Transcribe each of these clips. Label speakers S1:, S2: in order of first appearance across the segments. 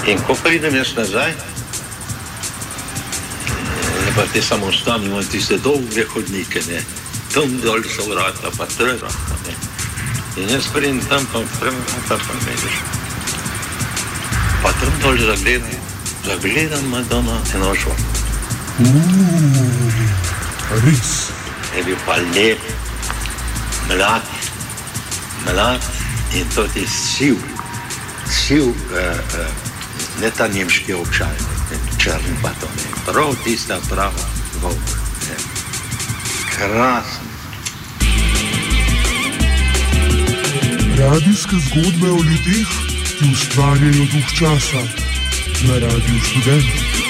S1: In ko pridem jaz nazaj, pa te samostani imajo tiste dolge hodnike, ne. Tam dol so vrata, pa treba, ne. In jaz pridem tam, pa vidiš. Pa tam dol zagledam Madonna Enošo.
S2: Res.
S1: Je bil pa lep, mlad in to ti siv, ne ta nemški očaj, črn pa to ne, prav tista prava volk, ne. Krasen.
S2: Radijske zgodbe o ljudeh, ki ustvarjajo duh časa na Radiu Študent.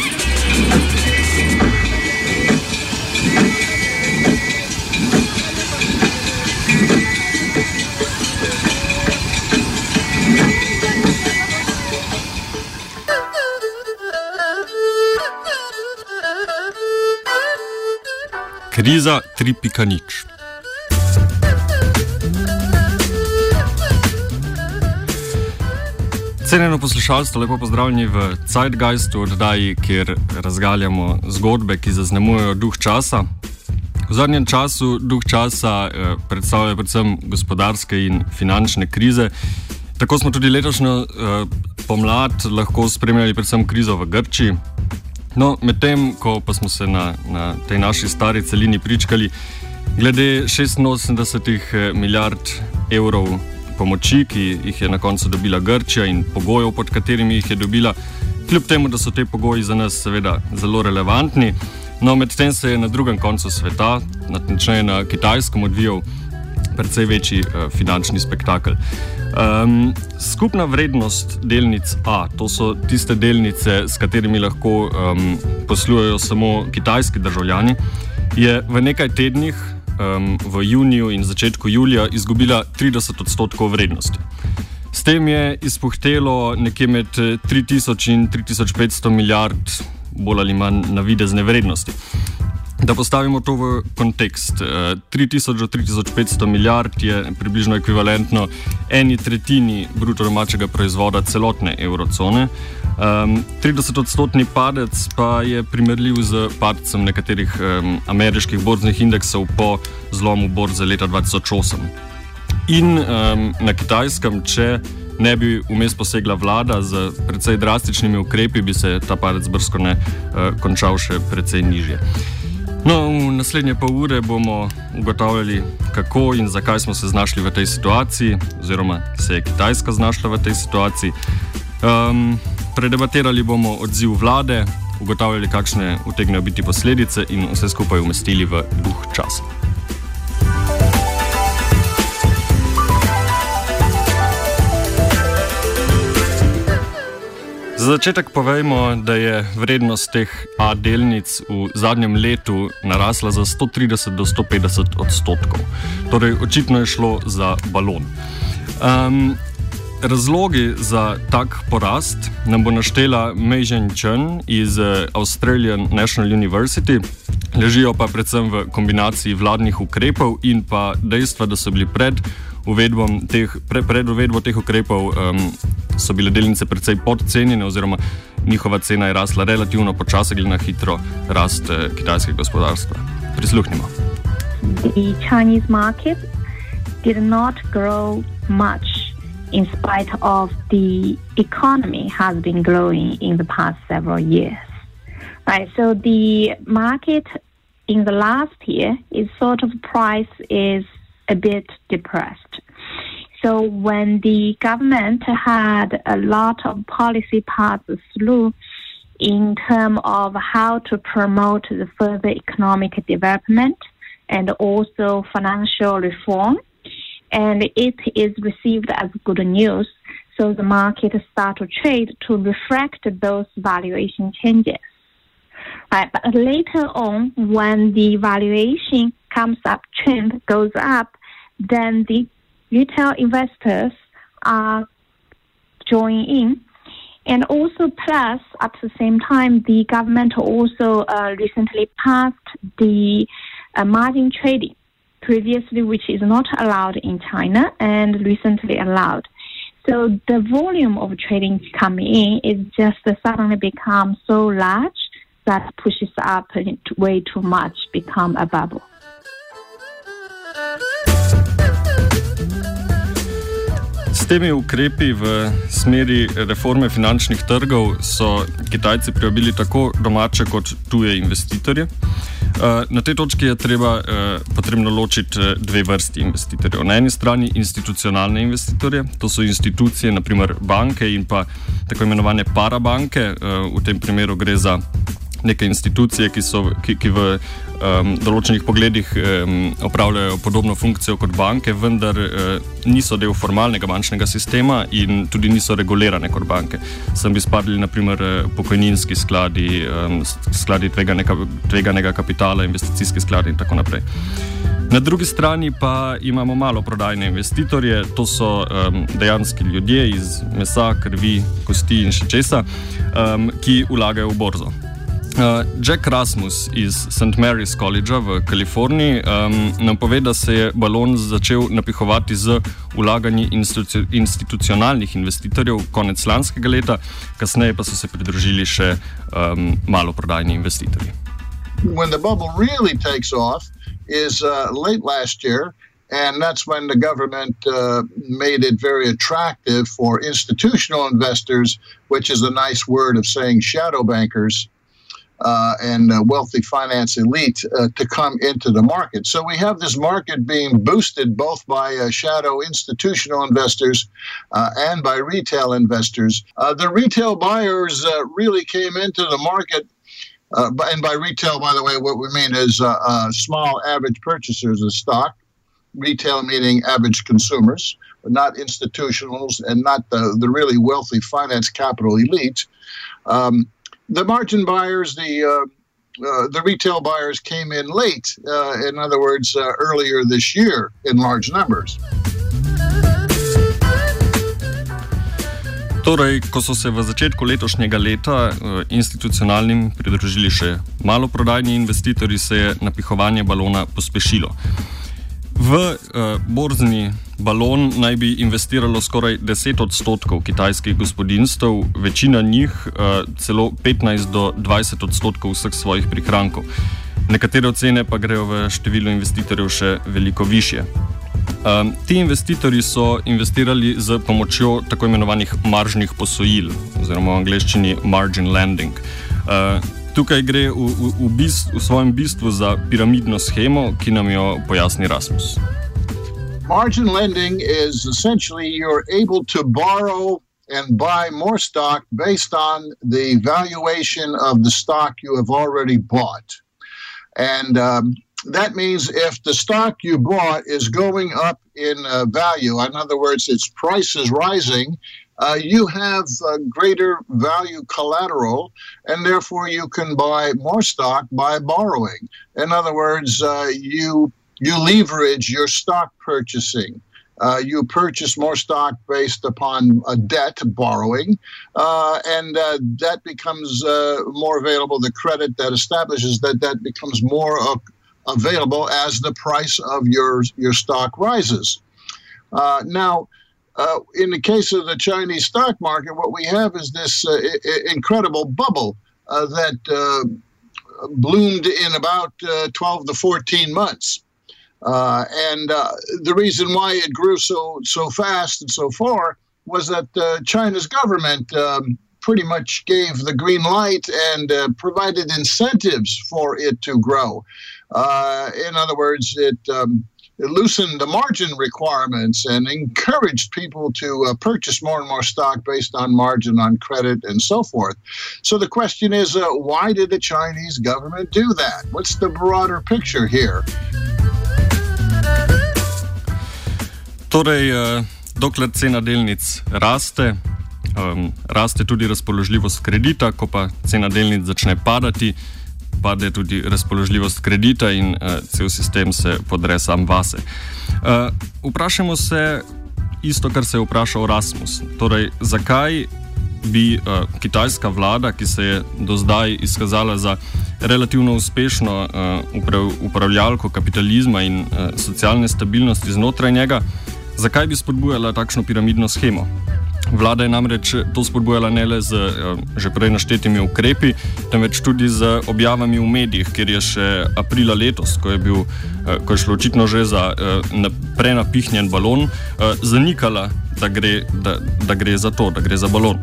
S3: Kriza 3.0. Cenjeno poslušalstvo, lepo pozdravljeni v Zeitgeistu, oddaji, kjer razgaljamo zgodbe, ki zaznamujejo duh časa. V zadnjem času duh časa predstavlja predvsem gospodarske in finančne krize. Tako smo tudi letošnjo pomlad lahko spremljali predvsem krizo v Grčiji. No, medtem, ko pa smo se na tej naši stari celini pričkali glede 86 milijard evrov pomoči, ki jih je na koncu dobila Grčija in pogojev, pod katerimi jih je dobila, kljub temu, da so te pogoji za nas seveda zelo relevantni. No, medtem se je na drugem koncu sveta, natančneje na Kitajskem, odvijal precej večji finančni spektakel. Skupna vrednost delnic A, to so tiste delnice, s katerimi lahko poslujejo samo kitajski državljani, je v nekaj tednih, v juniju in začetku julija, izgubila 30% vrednosti. S tem je izpuhtelo nekje med 3000 in 3500 milijard bolj ali manj navidezne vrednosti. Da postavimo to v kontekst, 3000 do 3500 milijard je približno ekvivalentno 1/3 bruto domačega proizvoda celotne evrocone. 30% padec pa je primerljiv z padcem nekaterih ameriških borznih indeksov po zlomu borze leta 2008. In na Kitajskem, če ne bi vmes posegla vlada z precej drastičnimi ukrepi, bi se ta padec bržkone končal še precej nižje. No, v naslednje pol ure bomo ugotavljali, kako in zakaj smo se znašli v tej situaciji, oziroma se je Kitajska znašla v tej situaciji. Predebatirali bomo odziv vlade, ugotavljali, kakšne utegnejo biti posledice in vse skupaj umestili v duh časa. Za začetek povejmo, da je vrednost teh A delnic v zadnjem letu narasla za 130 do 150%. Torej, očitno je šlo za balon. Razlogi za tak porast nam bo naštela Mei Zheng iz Australian National University, ležijo pa predvsem v kombinaciji vladnih ukrepov in pa dejstva, da so bili pred uvedbo teh ukrepov so bile delnice precej podcenjene oziroma njihova cena je rasla relativno počasi glede na hitro rast kitajskega gospodarstva. Prisluhnimo.
S4: The Chinese market did not grow much in spite of the economy has been growing in the past several years. Right, so the market in the last year is sort of price is a bit depressed. So when the government had a lot of policy paths through in terms of how to promote the further economic development and also financial reform, and it is received as good news, so the market start to trade to reflect those valuation changes. Right, but later on, when the valuation comes up, trend goes up, then the retail investors are joining in. And also plus, at the same time, the government also recently passed the margin trading, previously which is not allowed in China and recently allowed. So the volume of trading coming in is just suddenly become so large that pushes up way too much, become a bubble.
S3: S temi ukrepi v smeri reforme finančnih trgov so Kitajci privabili tako domače kot tuje investitorje. Na tej točki je potrebno ločiti dve vrsti investitorjev. Na eni strani institucionalne investitorje, to so institucije, naprimer banke in pa tako imenovane parabanke. V tem primeru gre za neke institucije, ki v določenih pogledih opravljajo podobno funkcijo kot banke, vendar niso del formalnega bančnega sistema in tudi niso regulirane kot banke. Sem bi spadli naprimer pokojninski skladi, skladi tveganega kapitala, investicijski skladi in tako naprej. Na drugi strani pa imamo maloprodajne investitorje, to so dejanski ljudje iz mesa, krvi, kosti in še česa, ki vlagajo v borzo. Jack Rasmus iz St. Mary's College v Kaliforniji nam pove, da se je balon začel napihovati z vlaganji institucionalnih investitorjev konec lanskega leta, kasneje pa so se pridružili še maloprodajni investitorji.
S5: When the bubble really takes off is late last year, and that's when the government made it very attractive for institutional investors, which is a nice word of saying shadow bankers, and wealthy finance elite to come into the market. So we have this market being boosted both by shadow institutional investors and by retail investors. The retail buyers really came into the market, and by retail, by the way, what we mean is small average purchasers of stock, retail meaning average consumers, not institutionals and not the really wealthy finance capital elite. The margin buyers, the retail buyers came in late, in other words, earlier this year in large numbers.
S3: Torej, ko so se v začetku letošnjega leta institucionalnim pridružili še maloprodajni investitorji, se je napihovanje balona pospešilo. V borzni balon naj bi investiralo skoraj 10% kitajskih gospodinjstev, večina njih celo 15 do 20% vseh svojih prihrankov. Nekatere ocene pa grejo v število investitorjev še veliko višje. Ti investitorji so investirali z pomočjo tako imenovanih maržnih posojil, oziroma v angleščini margin lending. Tukaj gre v svojem bistvu za piramidno schemo, ki nam jo pojasni Rasmus.
S5: Margin lending is essentially you're able to borrow and buy more stock based on the valuation of the stock you have already bought. And that means if the stock you bought is going up in value, in other words, its price is rising, you have greater value collateral, and therefore you can buy more stock by borrowing. In other words, you leverage your stock purchasing. You purchase more stock based upon a debt borrowing, and that becomes more available. The credit that establishes that becomes more available as the price of your stock rises. Now, in the case of the Chinese stock market, what we have is this incredible bubble that bloomed in about 12 to 14 months. And the reason why it grew so fast and so far was that China's government pretty much gave the green light and provided incentives for it to grow. In other words, it loosened the margin requirements and encouraged people to purchase more and more stock based on margin, on credit, and so forth. So the question is, why did the Chinese government do that? What's the broader picture here?
S3: Torej, dokler cena delnic raste, raste tudi razpoložljivost kredita, ko pa cena delnic začne padati, pade tudi razpoložljivost kredita in cel sistem se podre sam vase. Vprašamo se isto, kar se je vprašal Rasmus. Torej, zakaj bi kitajska vlada, ki se je do zdaj izkazala za relativno uspešno upravljalko kapitalizma in socialne stabilnosti znotraj njega, zakaj bi spodbujala takšno piramidno shemo? Vlada je namreč to spodbujala ne le z že prej naštetimi ukrepi, temveč tudi z objavami v medijih, kjer je še aprila letos, ko je šlo očitno že za prenapihnjen balon, zanikala, da gre za to, da gre za balon.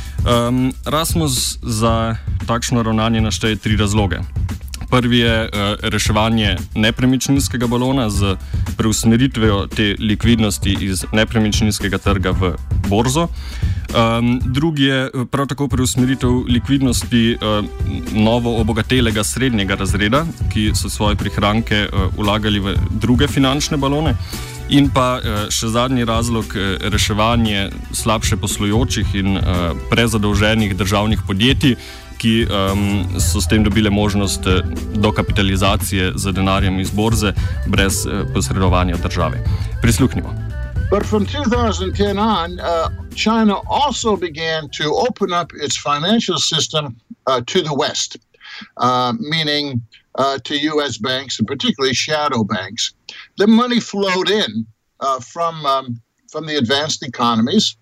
S3: Rasmus za takšno ravnanje našteje 3 razloge. Prvi je reševanje nepremičninskega balona z preusmeritvijo te likvidnosti iz nepremičninskega trga v borzo. Drugi je prav tako preusmeritev likvidnosti novo obogatelega srednjega razreda, ki so svoje prihranke vlagali v druge finančne balone. In pa še zadnji razlog, reševanje slabše poslujočih in prezadolženih državnih podjetij, ki so s tem dobile možnost dokapitalizacije z denarjem iz borze brez posredovanja države. Prisluhnimo.
S5: But from 2010 on, China also began to open up its financial system to the West, meaning to U.S. banks and particularly shadow banks. The money flowed in from the advanced economies,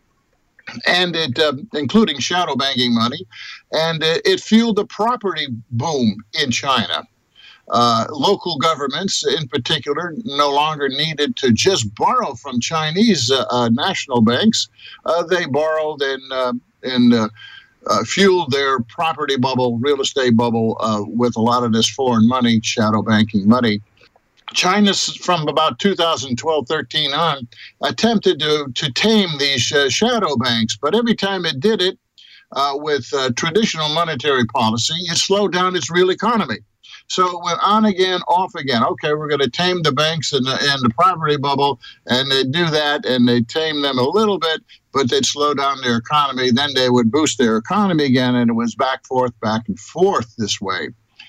S5: and it, including shadow banking money, and it fueled the property boom in China. Local governments, in particular, no longer needed to just borrow from Chinese national banks. They borrowed and fueled their property bubble, real estate bubble, with a lot of this foreign money, shadow banking money. China, from about 2012-13 on, attempted to tame these shadow banks, but every time it did it with traditional monetary policy, it slowed down its real economy. So it went on again, off again. Okay, we're going to tame the banks and the property bubble, and they do that, and they tame them a little bit, but they'd slow down their economy. Then they would boost their economy again, and it was back and forth this way.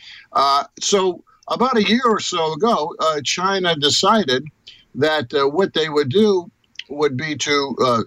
S5: So about a year or so ago, China decided that what they would do would be to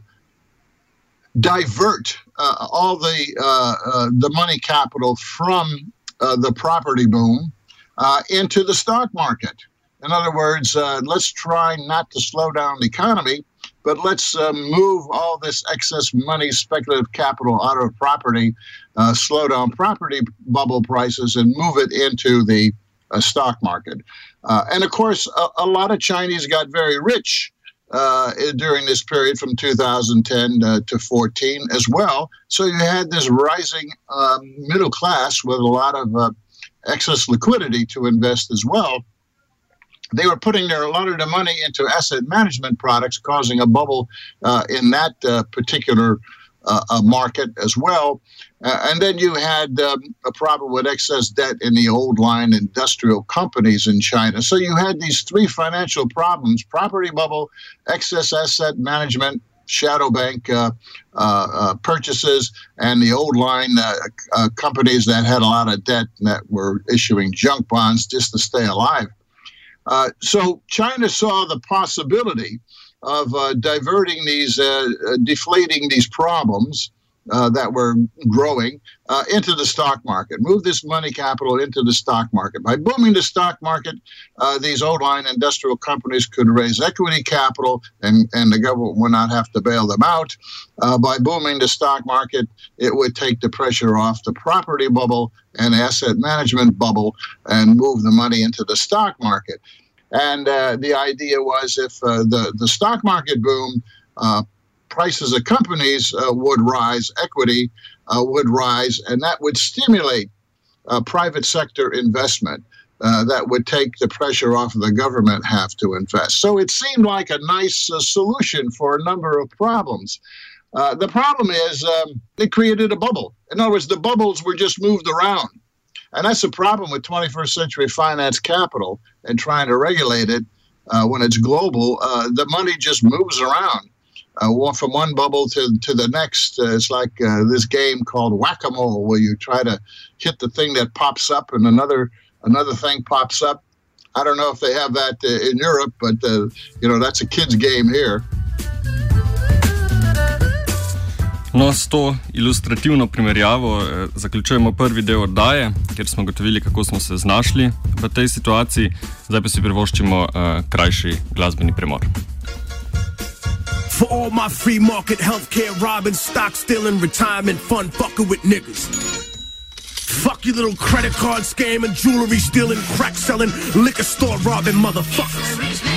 S5: divert all the money capital from the property boom into the stock market. In other words, let's try not to slow down the economy, but let's move all this excess money, speculative capital out of property, slow down property bubble prices, and move it into the stock market. And of course, a lot of Chinese got very rich during this period from 2010 to 14 as well. So you had this rising middle class with a lot of excess liquidity to invest as well. They were putting a lot of the money into asset management products, causing a bubble in that particular market as well. And then you had a problem with excess debt in the old line industrial companies in China. So you had these 3 financial problems: property bubble, excess asset management, shadow bank purchases, and the old line companies that had a lot of debt that were issuing junk bonds just to stay alive. So China saw the possibility of diverting these, deflating these problems that were growing into the stock market, move this money capital into the stock market. By booming the stock market, these old line industrial companies could raise equity capital and the government would not have to bail them out. By booming the stock market, it would take the pressure off the property bubble and asset management bubble and move the money into the stock market. And the idea was if the stock market boom, prices of companies would rise, equity would rise, and that would stimulate private sector investment. That would take the pressure off of the government have to invest. So it seemed like a nice solution for a number of problems. The problem is it created a bubble. In other words, the bubbles were just moved around. And that's the problem with 21st century finance capital and trying to regulate it when it's global. The money just moves around. From one bubble to the next. It's like this game called whack-a-mole, where you try to hit the thing that pops up and another thing pops up. I don't know if they have that in Europe, but that's a kid's game here.
S3: No, s to ilustrativno primerjavo zaključujemo prvi del oddaje, kjer smo gotovili, kako smo se znašli v tej situaciji. Zdaj pa si privoščimo krajši glasbeni premor.
S6: For all my free market healthcare robbing, stock stealing, retirement fund fucking with niggas. Fuck you little credit card scamming, jewelry stealing, crack selling, liquor store robbing motherfuckers.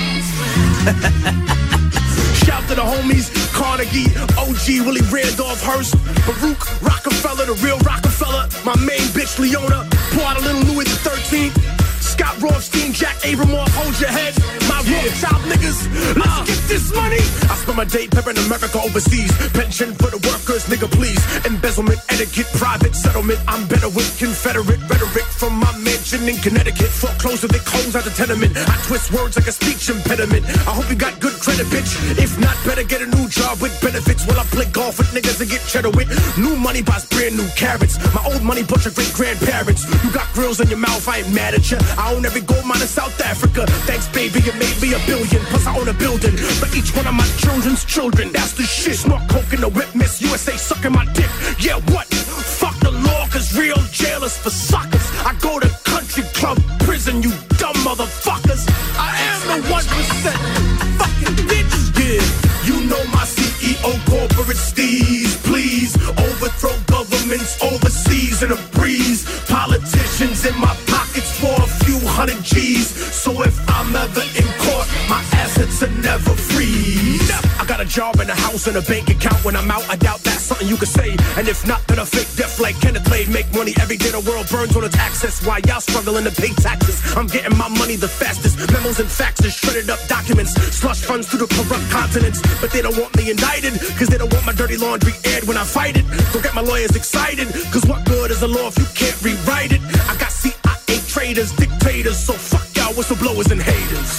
S6: Shout to the homies, Carnegie, OG, Willie Randolph Hearst, Baruch, Rockefeller, the real Rockefeller, my main bitch Leona, pour out a little Louis the 13th, Scott Rothstein, Jack Abramoff, hold your head, my Rothschild niggas, let's get this money. I spend my day peppering America overseas, pension for the workers, nigga please, embezzlement, etiquette, private settlement, I'm better with Confederate rhetoric from my mansion in Connecticut, foreclosure that close out the tenement, I twist words like a speech impediment, I hope you got good credit bitch, if not better get a new job with benefits, while I play golf with niggas and get cheddar with, new money buys brand new carrots, my old money bunch of great grandparents, you got grills in your mouth, I ain't mad at you, I own every gold mine in South Africa. Thanks, baby, you made me $1 billion. Plus, I own a building for each one of my children's children. That's the shit. Snort coke in the whip, Miss USA sucking my dick. Yeah, what? Fuck the law, cause real jailers for suckers. I go to country club prison, you dumb motherfuckers. I am the 1% fucking bitch. Yeah, you know my CEO, corporate steez. Please overthrow governments overseas in a breeze. Politicians in my pockets for a few hundred G's. So if I'm ever in court, my assets are never freeze. I got a job and a house and a bank account. When I'm out, I doubt that's something you can say. And if not, then a fake death like Kenneth Lade. Make money every day, the world burns on its access. While y'all struggling to pay taxes, I'm getting my money the fastest. Memos and faxes, shredded up documents, slush funds through the corrupt continents. But they don't want me indicted, cause they don't want my dirty laundry aired when I fight it. Don't get my lawyers excited, cause what good is the law if you can't rewrite it? I got CIA traitors, dictators, so fuck y'all whistleblowers and haters.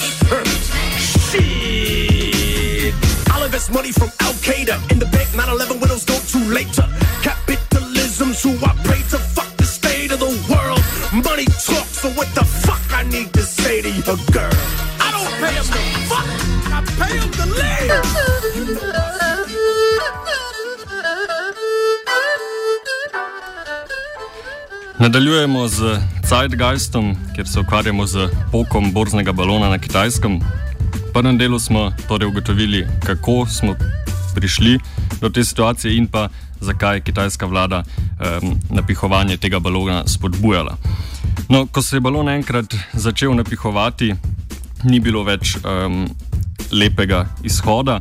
S6: Shit, I'll invest money from Al-Qaeda in the bank, 9/11 widows go too late to capitalism's who I pray to. Fuck the state of the world, money talks, so what the fuck I need to say to your girl? I don't pay him to fuck, I pay him to live.
S3: Nadaljujemo z Zeitgeistom, kjer se ukvarjamo z pokom borznega balona na Kitajskem. V prvem delu smo torej ugotovili, kako smo prišli do te situacije in pa zakaj kitajska vlada napihovanje tega balona spodbujala. No, ko se je balon enkrat začel napihovati, ni bilo več lepega izhoda.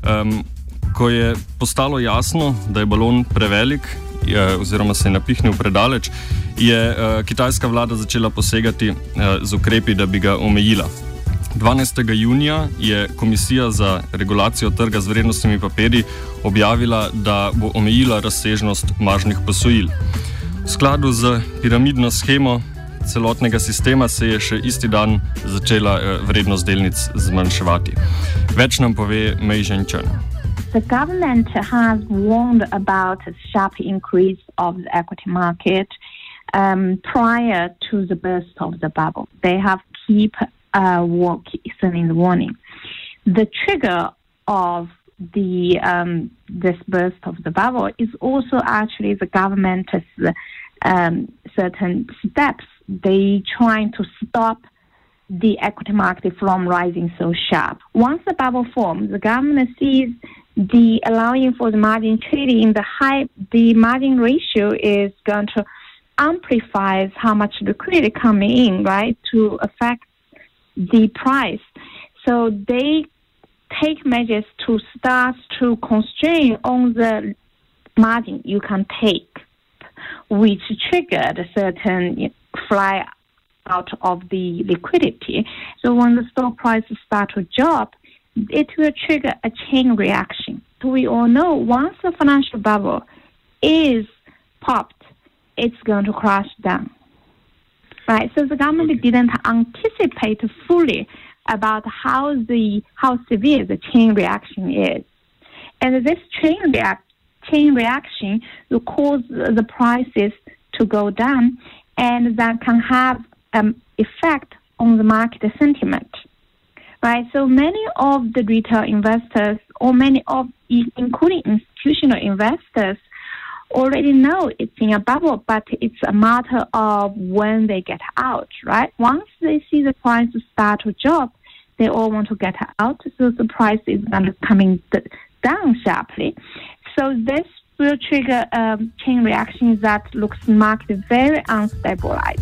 S3: Ko je postalo jasno, da je balon prevelik, oziroma se je napihnil predaleč, je kitajska vlada začela posegati z ukrepi, da bi ga omejila. 12. junija je Komisija za regulacijo trga z vrednostnimi papirji objavila, da bo omejila razsežnost maržnih posojil. V skladu z piramidno shemo celotnega sistema se je še isti dan začela vrednost delnic zmanjševati. Več nam pove Mei Zhenchen.
S4: The government has warned about a sharp increase of the equity market prior to the burst of the bubble. They have kept sending the warning. The trigger of this burst of the bubble is also actually the government's certain steps. They trying to stop the equity market from rising so sharp. Once the bubble forms, the government sees the allowing for the margin trading, the margin ratio is going to amplify how much liquidity coming in, right, to affect the price. So they take measures to start to constrain on the margin you can take, which triggered a certain fly out of the liquidity. So when the stock prices start to drop, it will trigger a chain reaction. So we all know once the financial bubble is popped, it's going to crash down. Right? So the government didn't anticipate fully about how severe the chain reaction is. And this chain reaction will cause the prices to go down, and that can have effect on the market sentiment. Right, so many of the retail investors, or including institutional investors, already know it's in a bubble, but it's a matter of when they get out. Right, once they see the price start to drop, they all want to get out. So the price is going to coming down sharply. So this will trigger a chain reaction that looks market very unstabilized.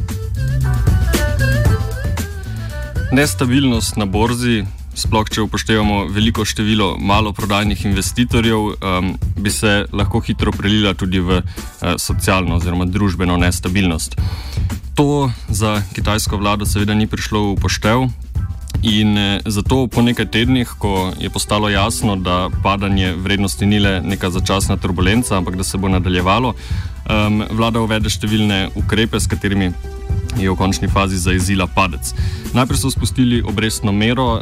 S3: Nestabilnost na borzi, sploh če upoštevamo veliko število maloprodajnih investitorjev, bi se lahko hitro prelila tudi v socialno oziroma družbeno nestabilnost. To za kitajsko vlado seveda ni prišlo v upoštev in zato po nekaj tednih, ko je postalo jasno, da padanje vrednosti ni le neka začasna turbulenca, ampak da se bo nadaljevalo, vlada uvede številne ukrepe, s katerimi je v končni fazi zajezila padec. Najprej so spustili obrestno mero,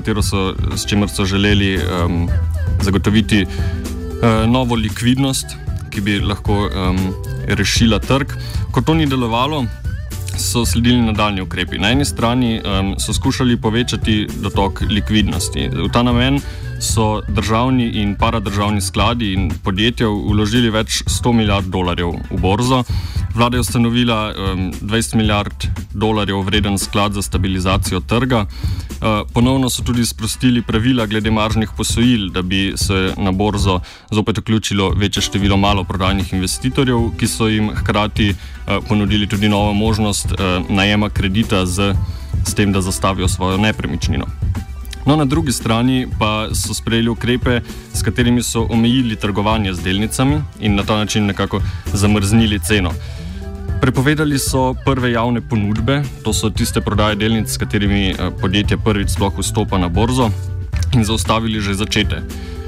S3: s čimer so želeli zagotoviti novo likvidnost, ki bi lahko rešila trg. Ko to ni delovalo, so sledili nadaljni ukrepi. Na eni strani so skušali povečati dotok likvidnosti. V ta namen so državni in paradržavni skladi in podjetja vložili več 100 milijard dolarjev v borzo. Vlada je ustanovila 20 milijard dolarjev vreden sklad za stabilizacijo trga. Ponovno so tudi sprostili pravila glede maržnih posojil, da bi se na borzo zopet vključilo večje število maloprodajnih investitorjev, ki so jim hkrati ponudili tudi novo možnost najema kredita s tem, da zastavijo svojo nepremičnino. No, na drugi strani pa so sprejeli ukrepe, s katerimi so omejili trgovanje z delnicami in na ta način nekako zamrznili ceno. Prepovedali so prve javne ponudbe, to so tiste prodaje delnic, s katerimi podjetje prvič sploh vstopa na borzo, in zaustavili že začete.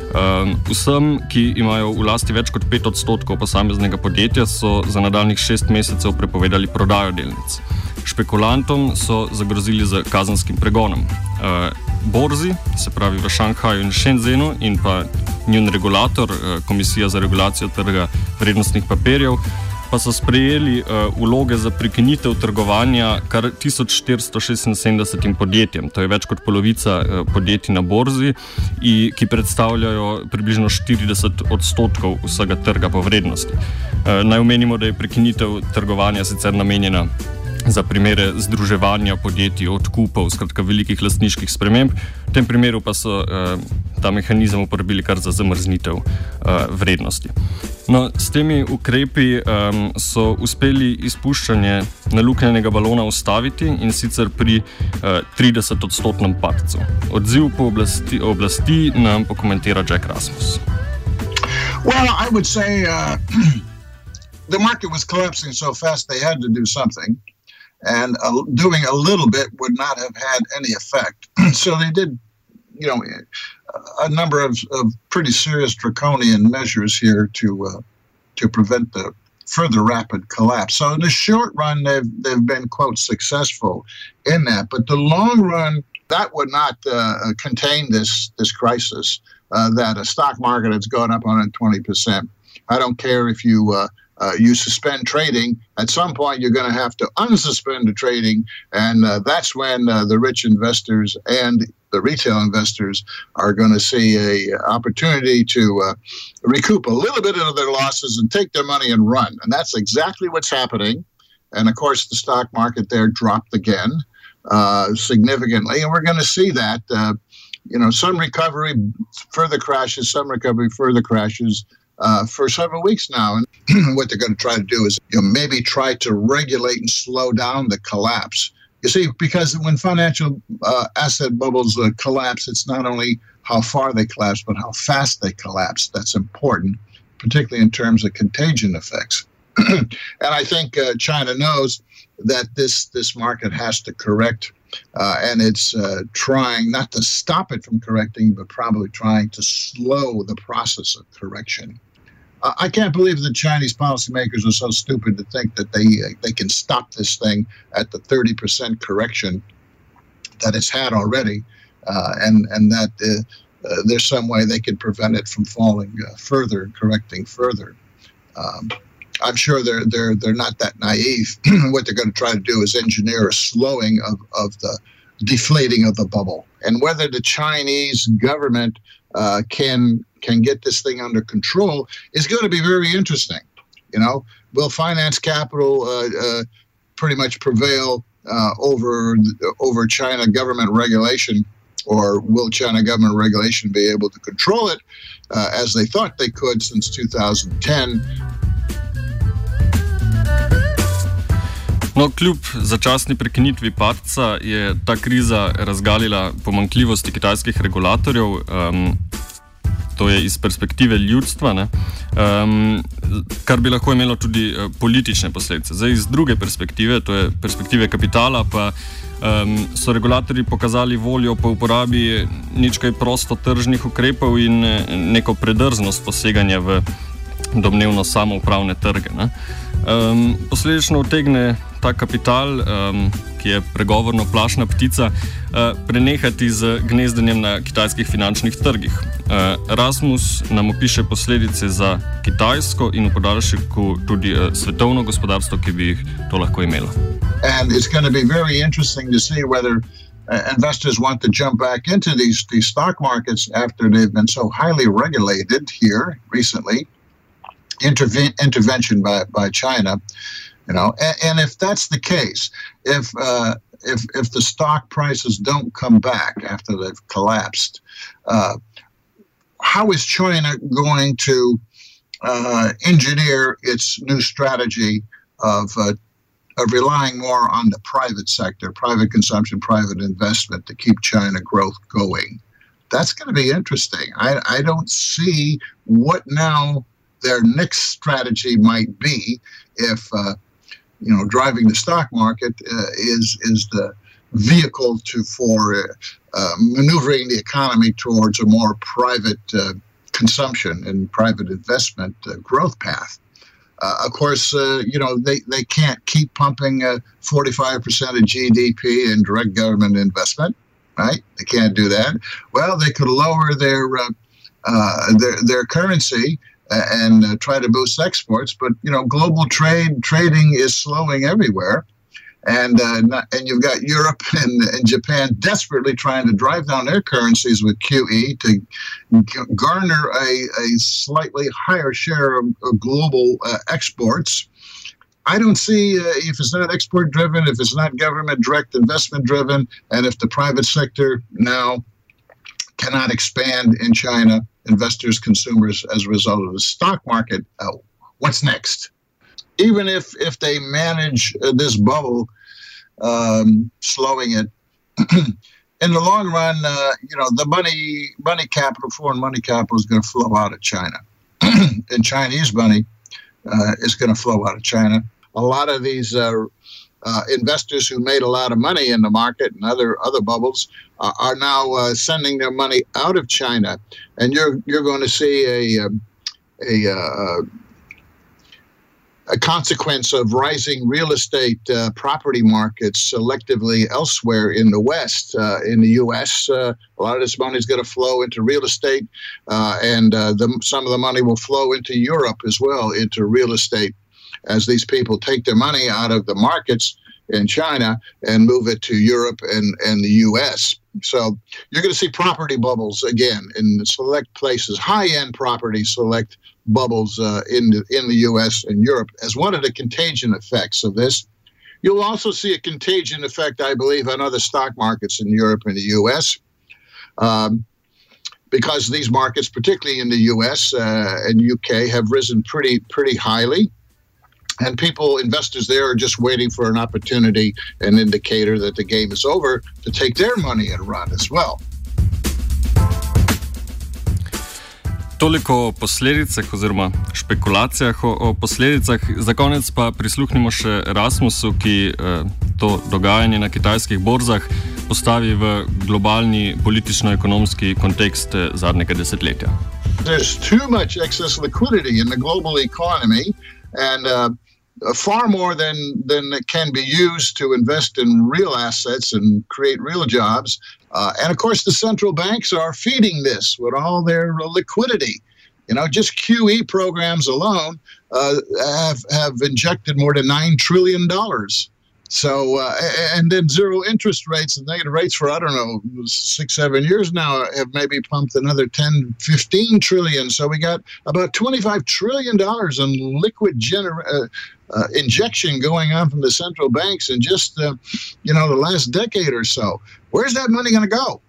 S3: Vsem, ki imajo v lasti več kot 5% posameznega podjetja, so za nadaljnjih 6 mesecev prepovedali prodajo delnic. Špekulantom so zagrozili z kazenskim pregonom. Borzi, se pravi v Šanghaju in Shenzhenu, in pa njun regulator, Komisija za regulacijo trga vrednostnih papirjev, pa so sprejeli vloge za prekinitev trgovanja kar 1476 podjetjem. To je več kot polovica podjetij na borzi, ki predstavljajo približno 40% vsega trga po vrednosti. Naj omenimo, da je prekinitev trgovanja sicer namenjena za primere združevanja podjetij, odkupov, skratka velikih lastniških sprememb. V tem primeru pa so ta mehanizem uporabili kar za zamrznitev vrednosti. No, s temi ukrepi so uspeli izpuščanje naluknjenega balona ustaviti, in sicer pri 30% padcu. Odziv po oblasti nam pokomentira Jack Rasmus.
S5: Well, I would say the market was collapsing so fast they had to do something. And doing a little bit would not have had any effect. So they did, a number of pretty serious draconian measures here to prevent the further rapid collapse. So in the short run, they've been, quote, successful in that. But the long run, that would not contain this crisis, that a stock market has gone up 120%. I don't care if you suspend trading. At some point, you're going to have to unsuspend the trading, and that's when the rich investors and the retail investors are going to see a opportunity to recoup a little bit of their losses and take their money and run. And that's exactly what's happening. And of course, the stock market there dropped again significantly, and we're going to see that. Some recovery, further crashes, some recovery, further crashes. For several weeks now. And what they're going to try to do is maybe try to regulate and slow down the collapse. You see, because when financial asset bubbles collapse, it's not only how far they collapse, but how fast they collapse. That's important, particularly in terms of contagion effects. And I think China knows that this market has to correct, and it's trying not to stop it from correcting, but probably trying to slow the process of correction. I can't believe the Chinese policymakers are so stupid to think that they can stop this thing at the 30% correction that it's had already, and that there's some way they can prevent it from falling further and correcting further. I'm sure they're not that naive. What they're going to try to do is engineer a slowing of the deflating of the bubble, and whether the Chinese government can get this thing under control is going to be very interesting. Will finance capital pretty much prevail over China government regulation or will China government regulation be able to control it as they thought they could since 2010?
S3: No, kljub začasni prekinitvi padca je ta kriza razgalila pomanjkljivosti kitajskih regulatorjev, to je iz perspektive ljudstva, ne? Kar bi lahko imelo tudi politične posledice. Zdaj, iz druge perspektive, to je perspektive kapitala, pa so regulatorji pokazali voljo po uporabi ničkaj prosto tržnih ukrepov in neko predrznost poseganja v domnevno samoupravne trge. Ne? Posledično utegne ta kapital, ki je pregovorno plašna ptica, prenehati z gnezdenjem na kitajskih finančnih trgih. Rasmus nam opiše posledice za Kitajsko in v podaljšku tudi svetovno gospodarstvo, ki bi jih to lahko imelo.
S5: And it's going to be very interesting to see whether investors want to jump back into these stock markets after they've been so highly regulated here recently. Intervention by China, you know, and if that's the case, if the stock prices don't come back after they've collapsed, how is China going to engineer its new strategy of relying more on the private sector, private consumption, private investment to keep China growth going? That's going to be interesting. I don't see what now their next strategy might be if, driving the stock market is the vehicle for maneuvering the economy towards a more private consumption and private investment growth path. Of course, they can't keep pumping 45% of GDP in direct government investment, right? They can't do that. Well, they could lower their currency and try to boost exports, but global trading is slowing everywhere, and you've got Europe and Japan desperately trying to drive down their currencies with QE to garner a slightly higher share of global exports. I don't see if it's not export driven, if it's not government direct investment driven, and if the private sector now cannot expand in China, investors, consumers, as a result of the stock market, what's next? Even if they manage this bubble, slowing it, in the long run, the money capital, foreign money capital is going to flow out of China. And Chinese money is going to flow out of China. A lot of these investors who made a lot of money in the market and other bubbles are now sending their money out of China, and you're going to see a consequence of rising real estate property markets selectively elsewhere in the West. In the U.S., a lot of this money is going to flow into real estate, and some of the money will flow into Europe as well, into real estate, as these people take their money out of the markets in China and move it to Europe and the U.S. So you're going to see property bubbles again in select places, high-end property select bubbles in the U.S. and Europe as one of the contagion effects of this. You'll also see a contagion effect, I believe, on other stock markets in Europe and the U.S. Because these markets, particularly in the U.S. And U.K., have risen pretty highly. And investors there are just waiting for an opportunity, an indicator that the game is over, to take their money and run as well.
S3: Toliko o posledicah oziroma špekulacijah o posledicah. Za konec pa prisluhnimo še Rasmusu, ki to dogajanje na kitajskih borzah postavi v globalni politično-ekonomski kontekst zadnjega desetletja.
S5: There's too much excess liquidity in the global economy, and far more than can be used to invest in real assets and create real jobs. And of course, the central banks are feeding this with all their liquidity. Just QE programs alone have injected more than $9 trillion. So, and then zero interest rates and negative rates for, 6-7 years now have maybe pumped another 10-15 trillion. So we got about $25 trillion in liquid injection going on from the central banks in just, the last decade or so. Where's that money going to go?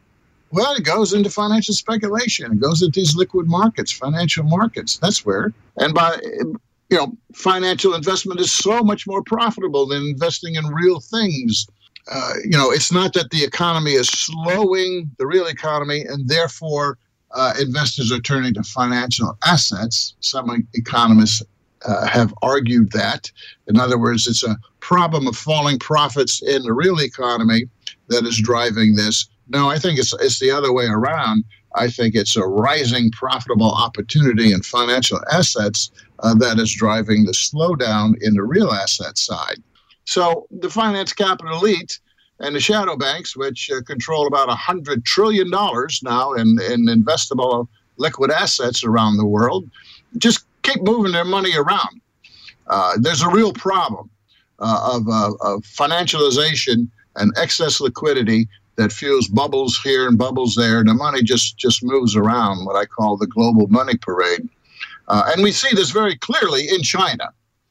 S5: Well, it goes into financial speculation. It goes into these liquid markets, financial markets. That's where. And financial investment is so much more profitable than investing in real things. It's not that the economy is slowing, the real economy, and therefore investors are turning to financial assets. Some economists have argued that. In other words, it's a problem of falling profits in the real economy that is driving this. No, I think it's the other way around. I think it's a rising profitable opportunity in financial assets that is driving the slowdown in the real asset side. So the finance capital elite and the shadow banks, which control about $100 trillion now in investable liquid assets around the world, just keep moving their money around. There's a real problem of financialization and excess liquidity that fuels bubbles here and bubbles there, and the money just moves around, what I call the global money parade. And we see this very clearly in China.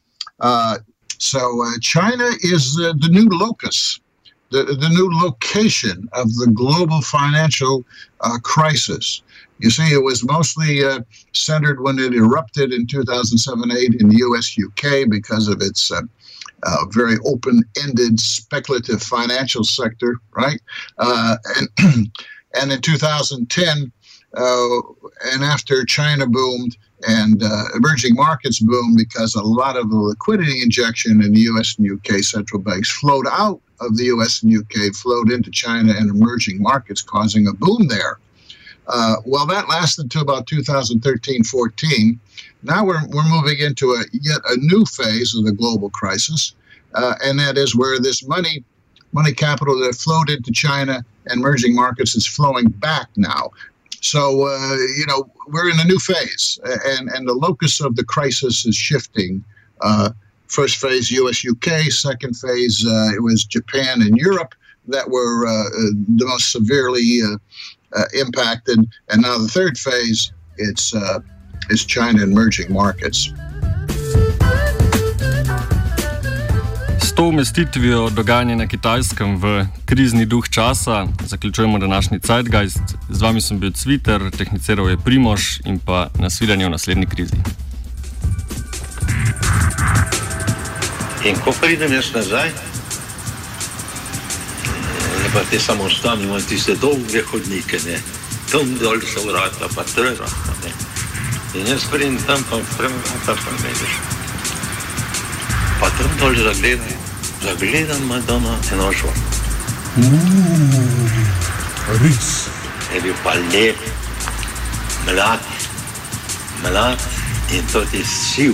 S5: So China is the new locus, the new location of the global financial crisis. You see, it was mostly centered when it erupted in 2007-8 in the US-UK because of its very open-ended speculative financial sector, right? And in 2010, and after China boomed and emerging markets boomed because a lot of the liquidity injection in the US and UK central banks flowed out of the US and UK, flowed into China and emerging markets, causing a boom there. Well, that lasted to about 2013-14. Now we're moving into yet a new phase of the global crisis, and that is where this money capital that flowed into China and emerging markets is flowing back now. So, we're in a new phase, and the locus of the crisis is shifting. First phase, US-UK. Second phase, it was Japan and Europe that were the most severely impacted. And now the third phase, it's China and emerging markets.
S3: S to umestitvijo dogajanja na Kitajskem v krizni duh časa zaključujemo današnji Zeitgeist. Z vami sem bil Cviter, tehniciral je Primož in pa nasvidenje v naslednji krizi.
S1: In ko pridem jaz nazaj, pa te samostani imajo tiste dolge hodnike, ne, tam dol so vrata, pa trera, ne. In jaz pridem tam, pa premata, pa mediš. Pa tam dol zagledam Madonna Enošva.
S2: Res.
S1: Je bil pa lep, mlad in tudi siv,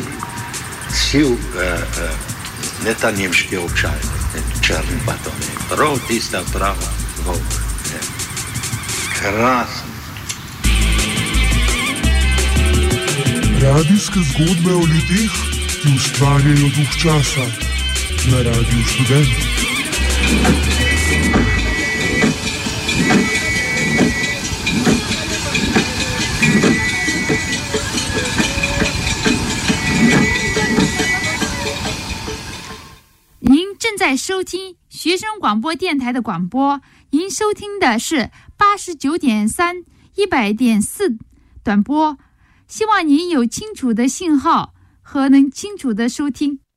S1: ne ta nemški občaj, črni pa to ne, prav tista prava volk, ne. Krasen.
S2: Radijske zgodbe o ljudeh, ki ustvarjajo duh časa na Radiu Študent.
S7: 在收听学生广播电台的广播，您收听的是89.3、100.4短波，希望您有清楚的信号和能清楚的收听。